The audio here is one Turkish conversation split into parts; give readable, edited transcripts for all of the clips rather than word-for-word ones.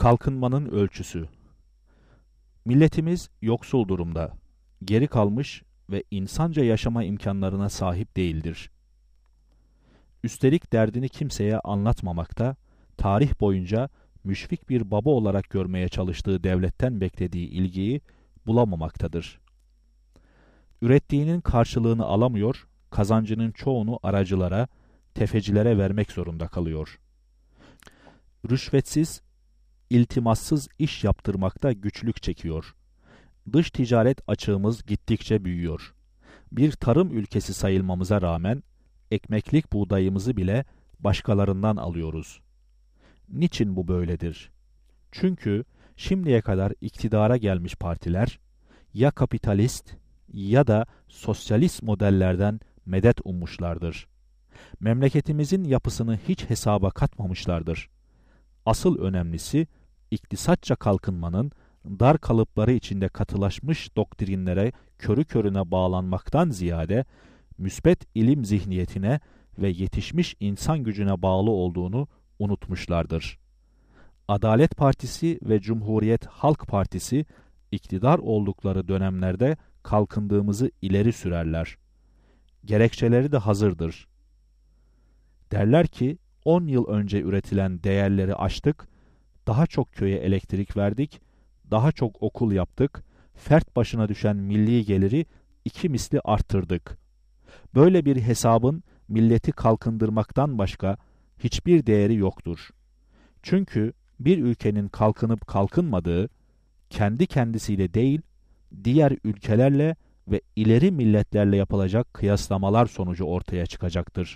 Kalkınmanın ölçüsü. Milletimiz yoksul durumda, geri kalmış ve insanca yaşama imkanlarına sahip değildir. Üstelik derdini kimseye anlatmamakta, tarih boyunca müşfik bir baba olarak görmeye çalıştığı devletten beklediği ilgiyi bulamamaktadır. Ürettiğinin karşılığını alamıyor, kazancının çoğunu aracılara, tefecilere vermek zorunda kalıyor. Rüşvetsiz, iltimassız iş yaptırmakta güçlük çekiyor. Dış ticaret açığımız gittikçe büyüyor. Bir tarım ülkesi sayılmamıza rağmen ekmeklik buğdayımızı bile başkalarından alıyoruz. Niçin bu böyledir? Çünkü şimdiye kadar iktidara gelmiş partiler ya kapitalist ya da sosyalist modellerden medet ummuşlardır. Memleketimizin yapısını hiç hesaba katmamışlardır. Asıl önemlisi, iktisatça kalkınmanın dar kalıpları içinde katılaşmış doktrinlere körü körüne bağlanmaktan ziyade, müsbet ilim zihniyetine ve yetişmiş insan gücüne bağlı olduğunu unutmuşlardır. Adalet Partisi ve Cumhuriyet Halk Partisi, iktidar oldukları dönemlerde kalkındığımızı ileri sürerler. Gerekçeleri de hazırdır. Derler ki, 10 yıl önce üretilen değerleri aştık, daha çok köye elektrik verdik, daha çok okul yaptık, fert başına düşen milli geliri 2 misli arttırdık. Böyle bir hesabın milleti kalkındırmaktan başka hiçbir değeri yoktur. Çünkü bir ülkenin kalkınıp kalkınmadığı, kendi kendisiyle değil, diğer ülkelerle ve ileri milletlerle yapılacak kıyaslamalar sonucu ortaya çıkacaktır.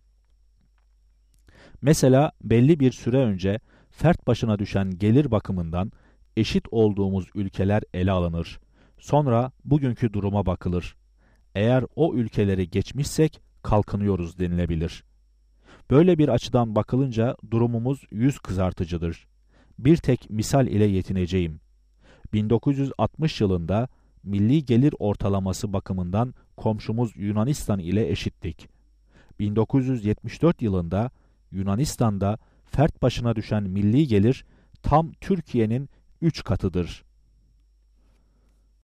Mesela belli bir süre önce fert başına düşen gelir bakımından eşit olduğumuz ülkeler ele alınır. Sonra bugünkü duruma bakılır. Eğer o ülkeleri geçmişsek kalkınıyoruz denilebilir. Böyle bir açıdan bakılınca durumumuz yüz kızartıcıdır. Bir tek misal ile yetineceğim. 1960 yılında milli gelir ortalaması bakımından komşumuz Yunanistan ile eşittik. 1974 yılında Yunanistan'da fert başına düşen milli gelir tam Türkiye'nin 3 katıdır.